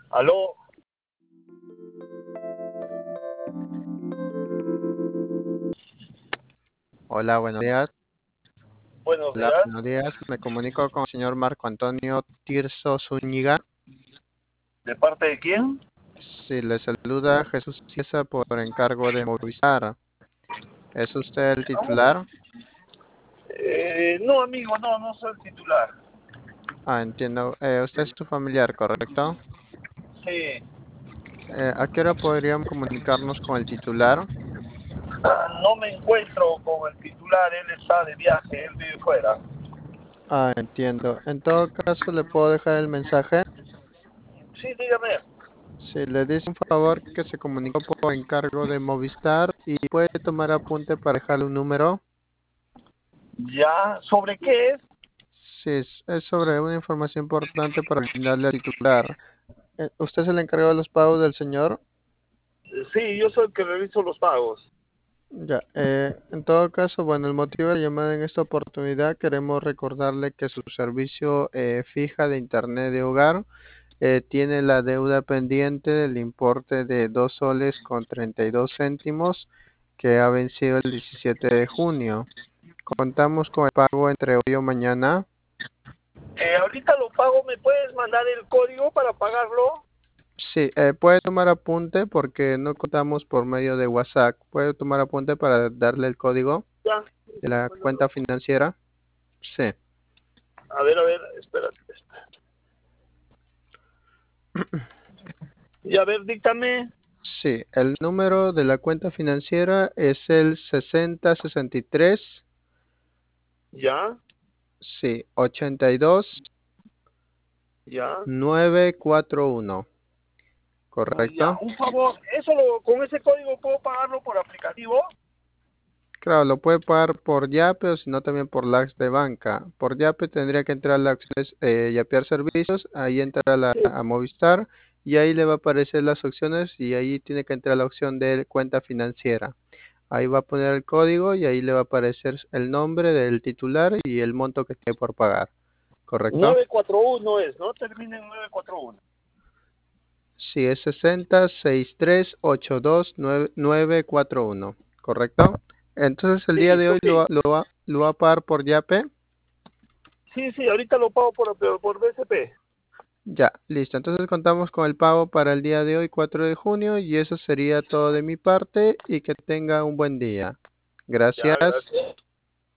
Aló. Hola, buenos días. Buenos Hola, días. buenos días. Me comunico con el señor Marco Antonio Tirso Zúñiga. ¿De parte de quién? Sí, le saluda Jesús Ciesa por encargo de Movistar. ¿Es usted el titular? No, amigo, no soy el titular. Ah, entiendo. Usted es su familiar, ¿correcto? Sí. ¿A qué hora podríamos comunicarnos con el titular? No me encuentro con el titular, él está de viaje, él vive fuera. Ah, entiendo. En todo caso, ¿le puedo dejar el mensaje? Sí, dígame. Si le dice un favor que se comunicó por encargo de Movistar y puede tomar apunte para dejarle un número. ¿Ya? ¿Sobre qué es? Sí, es sobre una información importante para brindarle al titular. ¿Usted es el encargado de los pagos del señor? Sí, yo soy el que realizo los pagos. Ya, en todo caso, bueno, el motivo de la llamada en esta oportunidad, queremos recordarle que su servicio fija de Internet de hogar tiene la deuda pendiente del importe de 2 soles con 32 céntimos que ha vencido el 17 de junio. Contamos con el pago entre hoy o mañana. Ahorita lo pago, ¿me puedes mandar el código para pagarlo? Sí, puede tomar apunte porque no contamos por medio de WhatsApp. Puede tomar apunte para darle el código Ya. de la cuenta financiera. Sí. A ver, espérate. Y a ver, díctame. Sí, el número de la cuenta financiera es el 6063, Ya, sí, 82 ya. 941, Ya, ¿correcto? un favor, con ese código puedo pagarlo por aplicativo. Claro, lo puede pagar por Yape o si no también por Lax de banca. Por Yape tendría que entrar a las opciones Yapear servicios, ahí entra Sí. a Movistar y ahí le va a aparecer las opciones y ahí tiene que entrar la opción de cuenta financiera. Ahí va a poner el código y ahí le va a aparecer el nombre del titular y el monto que tiene por pagar, ¿correcto? 941 es, ¿no? Termina en 941. Sí, es 6063829941, ¿correcto? Entonces el día de Listo, hoy sí. lo va a pagar por Yape. Sí, ahorita lo pago por BCP. Ya, listo. Entonces contamos con el pago para el día de hoy, 4 de junio, y eso sería todo de mi parte y que tenga un buen día. Ya, Gracias. gracias.